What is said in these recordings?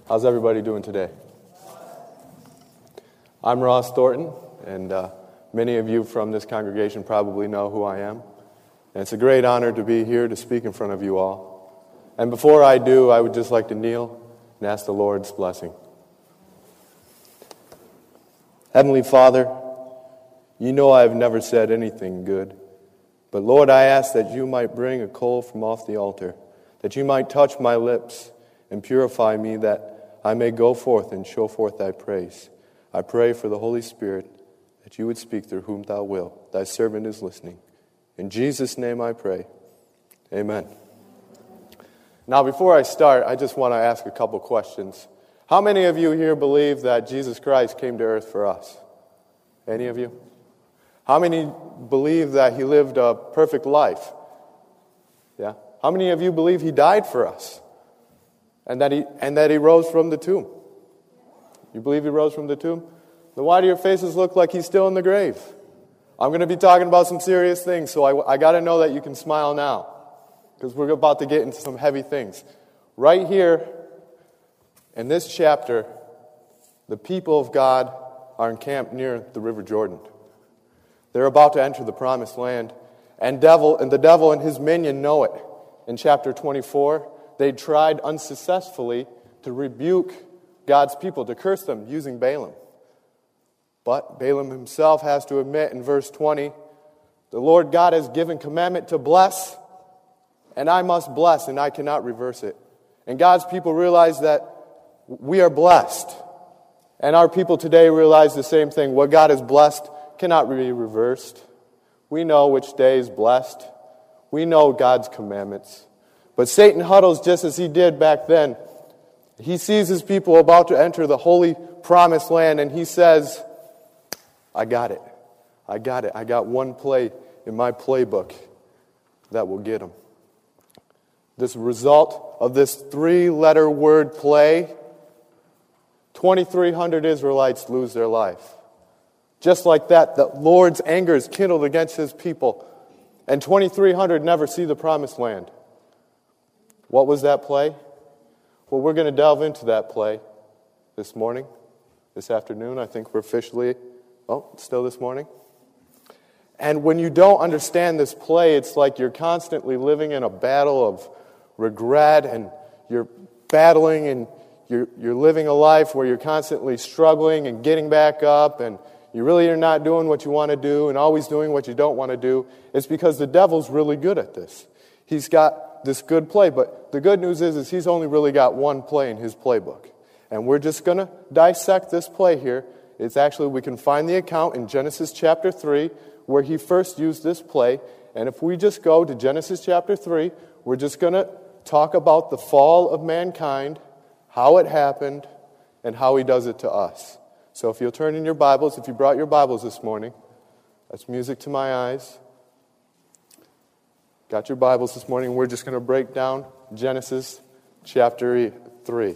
How's everybody doing today? I'm Ross Thornton, and many of you from this congregation probably know who I am. And it's a great honor to be here to speak in front of you all. And before I do, I would just like to kneel and ask the Lord's blessing. Heavenly Father, you know I have never said anything good. But Lord, I ask that you might bring a coal from off the altar, that you might touch my lips and purify me, that I may go forth and show forth thy praise. I pray for the Holy Spirit, that you would speak through whom thou wilt. Thy servant is listening. In Jesus' name I pray. Amen. Now, before I start, I just want to ask a couple questions. How many of you here believe that Jesus Christ came to earth for us? Any of you? How many believe that he lived a perfect life? Yeah. How many of you believe he died for us? And that he rose from the tomb? You believe he rose from the tomb? Then why do your faces look like he's still in the grave? I'm going to be talking about some serious things, so I got to know that you can smile now, because we're about to get into some heavy things. Right here, in this chapter, the people of God are encamped near the River Jordan. They're about to enter the promised land, and the devil and his minion know it. In chapter 24, they tried unsuccessfully to rebuke God's people, to curse them using Balaam. But Balaam himself has to admit in verse 20, the Lord God has given commandment to bless, and I must bless, and I cannot reverse it. And God's people realize that we are blessed. And our people today realize the same thing. What God has blessed cannot be reversed. We know which day is blessed. We know God's commandments. But Satan huddles just as he did back then. He sees his people about to enter the holy promised land, and he says, I got it. I got it. I got one play in my playbook that will get them. This result of this three-letter word play, 2,300 Israelites lose their life. Just like that, the Lord's anger is kindled against his people, and 2,300 never see the promised land. What was that play? Well, we're going to delve into that play this morning, this afternoon. I think we're officially, still this morning. And when you don't understand this play, it's like you're constantly living in a battle of regret, and you're battling, and you're living a life where you're constantly struggling and getting back up, and you really are not doing what you want to do and always doing what you don't want to do. It's because the devil's really good at this. He's got this good play, but the good news is he's only really got one play in his playbook. And we're just going to dissect this play here. It's actually, we can find the account in Genesis chapter 3 where he first used this play. And if we just go to Genesis chapter 3, we're just going to talk about the fall of mankind, how it happened, and how he does it to us. So if you'll turn in your Bibles, if you brought your Bibles this morning, that's music to my eyes. Got your Bibles this morning. We're just going to break down Genesis chapter 3.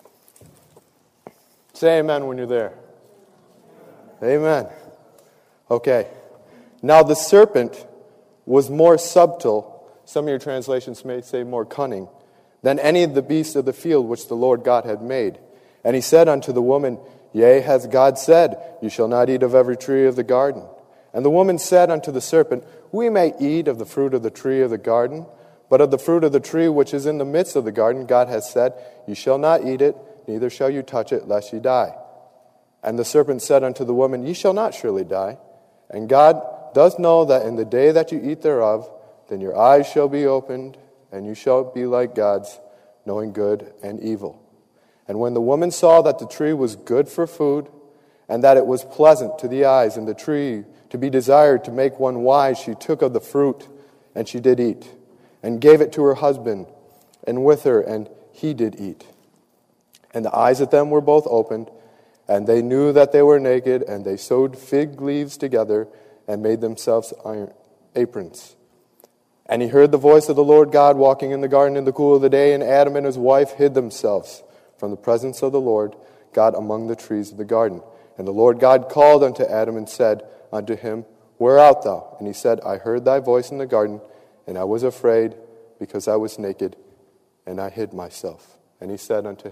Say amen when you're there. Amen. Okay. Now the serpent was more subtle, some of your translations may say more cunning, than any of the beasts of the field which the Lord God had made. And he said unto the woman, Yea, hath God said, You shall not eat of every tree of the garden. And the woman said unto the serpent, We may eat of the fruit of the tree of the garden, but of the fruit of the tree which is in the midst of the garden, God hath said, You shall not eat it, neither shall you touch it, lest ye die. And the serpent said unto the woman, Ye shall not surely die. And God does know that in the day that you eat thereof, then your eyes shall be opened, and you shall be like gods, knowing good and evil. And when the woman saw that the tree was good for food, and that it was pleasant to the eyes, and the tree to be desired to make one wise, she took of the fruit, and she did eat, and gave it to her husband, and with her, and he did eat. And the eyes of them were both opened, and they knew that they were naked, and they sewed fig leaves together, and made themselves aprons. And he heard the voice of the Lord God walking in the garden in the cool of the day, and Adam and his wife hid themselves from the presence of the Lord God among the trees of the garden. And the Lord God called unto Adam and said unto him, Where art thou? And he said, I heard thy voice in the garden, and I was afraid, because I was naked, and I hid myself. And he said unto him,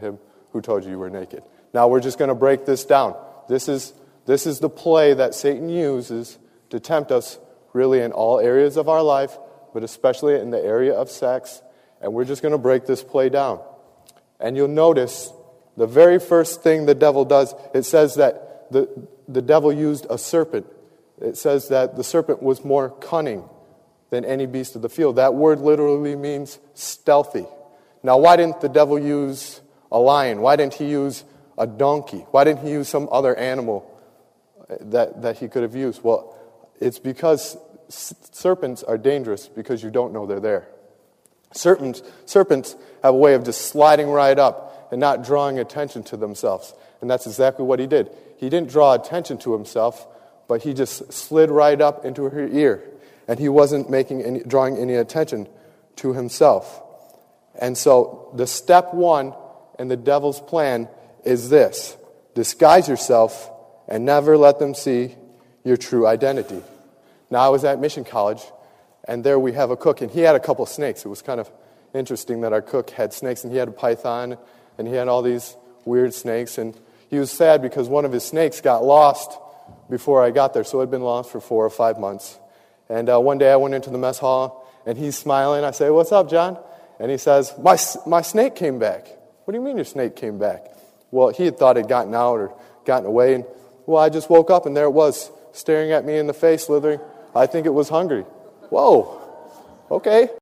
who told you you were naked. Now we're just going to break this down. This is the play that Satan uses to tempt us really in all areas of our life, but especially in the area of sex. And we're just going to break this play down. And you'll notice the very first thing the devil does, it says that the devil used a serpent. It says that the serpent was more cunning than any beast of the field. That word literally means stealthy. Now, why didn't the devil use a lion? Why didn't he use a donkey? Why didn't he use some other animal that he could have used? Well, it's because serpents are dangerous because you don't know they're there. Serpents have a way of just sliding right up and not drawing attention to themselves. And that's exactly what he did. He didn't draw attention to himself, but he just slid right up into her ear. And he wasn't drawing any attention to himself. And so the step one in the devil's plan is this: disguise yourself and never let them see your true identity. Now, I was at Mission College, and there we have a cook, and he had a couple snakes. It was kind of interesting that our cook had snakes, and he had a python, and he had all these weird snakes, and he was sad because one of his snakes got lost before I got there, so it had been lost for 4 or 5 months. And one day I went into the mess hall, and he's smiling. I say, "What's up, John?" And he says, my snake came back." "What do you mean your snake came back?" Well, he had thought it had gotten out or gotten away, and well, I just woke up, and there it was, staring at me in the face, slithering. I think it was hungry. Whoa, okay.